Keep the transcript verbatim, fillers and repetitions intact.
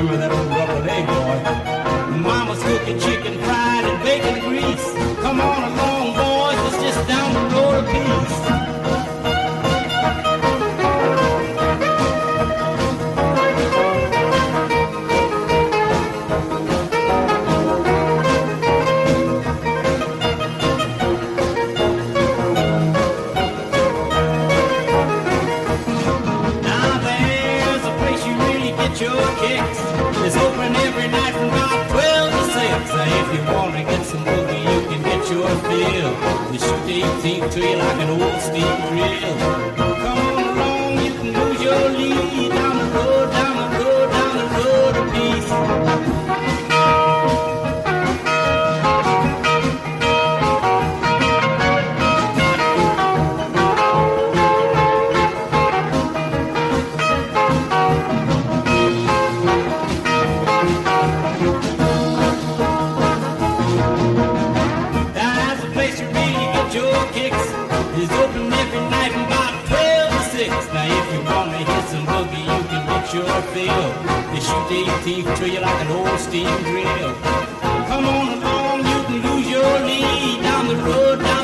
remember that old rubber leg, boy. Mama's cooking chicken fried and bacon grease. Come on along, boys, it's just down the road a piece. Your kicks is open every night from about twelve to six. Now, if you want to get some boogie, you can get your fill. They shoot the eighteenth to you like an old steam drill. Come on along, you can lose your lead down the road, down the road, down the road a piece. It's open every night from about twelve to six. Now if you want to hit some boogie, you can get your fill. They shoot the eighteenth to you like an old steam drill. Come on along, you can lose your lead down the road, down